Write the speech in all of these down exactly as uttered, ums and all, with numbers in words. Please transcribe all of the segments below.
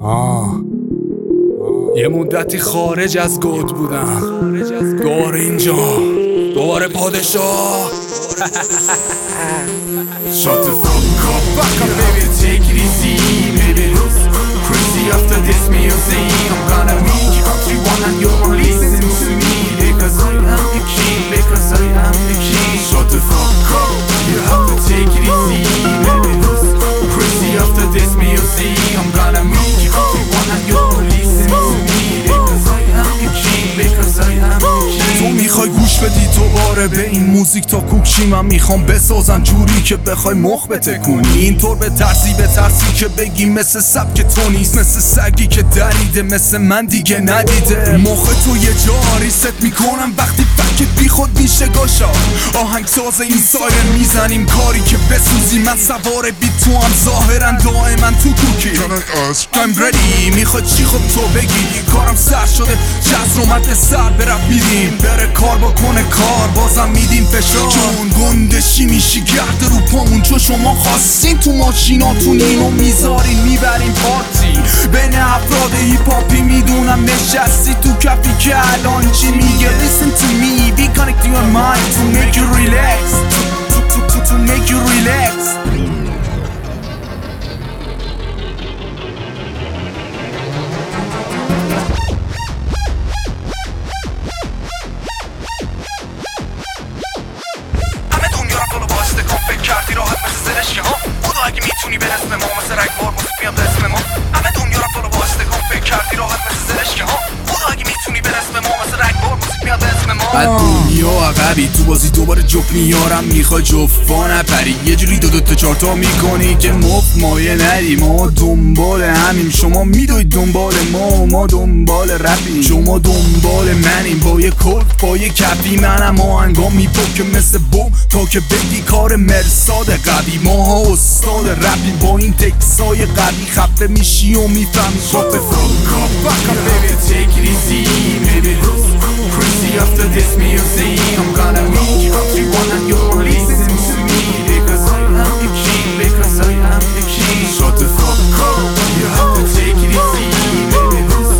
آه. یه مدتی خارج از گود بودم، دوباره اینجا، دوباره پادشاه. Shut the fuck up, fuck up, baby, take it easy, baby. Crazy after this music, I'm gonna make you what you want and you won't listen to me, because I am the king, because I am the king. Shut the fuck up, you have to take it easy, baby. Crazy after this music, I'm gonna make you what you want and you won't listen to me, because I am the king, because I am the king. تو میخوای گوش بدی دوباره به این موزیک تا کوکشی، من میخوام بسازم جوری که بخوای مخ بتکونی. اینطور به ترسی به ترسی که بگی مثل سبک تو نیست، مثل سگی که دریده مثل من دیگه ندیده. مخ تو یه جا ریست میکنم وقتی فکت بی خود میشه گاشا. آهنگ ساز این سایرن میزنیم کاری که بسوزی. من سوار بی تو هم ظاهرا دائما تو کوکی. I'm ready میخوای چی خود تو بگی. کارم سر شده جز رو مد سر برف میدیم، بره کار بکنه کار بازم میدیم فشار. چون گندشی میشی گرده رو پامون چون شما خواستین. تو ماشیناتون اینو میذارین میبرین پارتی. بین افراد هیپاپی میدونم نشستی تو کفی که الان چی میگه. Listen to me, we connect your mind to make you relax, to, to, to, to make you relax. کردی راحت مثل زرشکه ها. خدا اگه میتونی به اسم ما مثل رگبار بازی بیام به اسم ما. همه دنیا رو فالو با استکان فکر کردی راحت مثل زرشکه ها. خدا اگه میتونی به اسم ما مثل رگبار بازی بیام به اسم ما. بعد دنیا عقبی تو بازی دوباره جفت میارم. میخوای جفا نپری یه جوری دو دو تا چهار تا میکنی که مفت مایه ندی. ما دنبال همیم، شما میدوید دنبال ما، ما دنبال رپیم. شما دنبال منیم با یه کلف با یه کفی. منم آهنگام میپکه مثل بوم تا که بگی کار مرساد قوی. ماها استاد رپیم با این تکسای قوی. خفه میشی و میفهمی شاپ Fuck up, baby, take it easy, baby. Crazy after this music, I'm gonna make you what you want and you won't listen to me, because I am the king, because I am the king. Shut the fuck up, you have to take it easy, baby.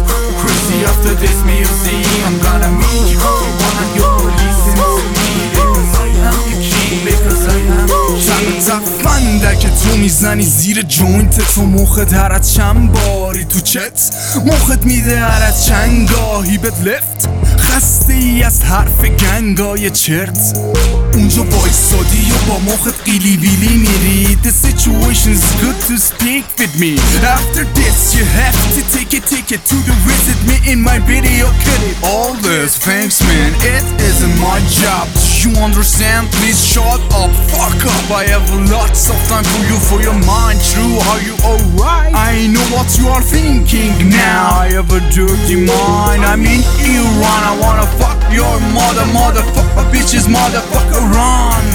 Crazy after this music, I'm gonna make you what you want and you won't listen to me, because I am the king, because I am the king. تفنده که تو میزنی زیر جوینت تو. مخت هر از چند باری تو چت مخت میده هر از چند گاهی بد لفت. خسته ای از حرف گنگای چرت. اونجا بایستادی و با مخت قیلی بیلی میری. The situation's good to speak with me. After this you have to take a ticket to the visit me in my video clip. All this thanks man, it isn't my job. Do you understand? Please shut up, fuck up. I have lots of time for you, for your mind. True, are you alright? I know what you are thinking now. I have a dirty mind. I mean Iran, I wanna fuck your mother, motherfucker, bitches, motherfucker, run,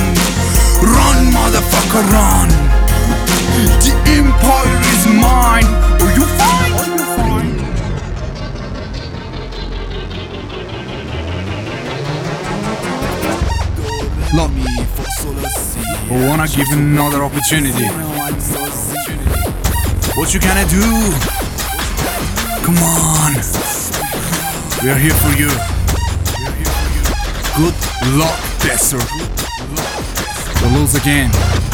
run, motherfucker, run. The empire is mine. Are you fine? Are you fine? Love me. I wanna give you another opportunity. What you gonna do? Come on. We are here for you. Good luck, Desert. We'll lose again.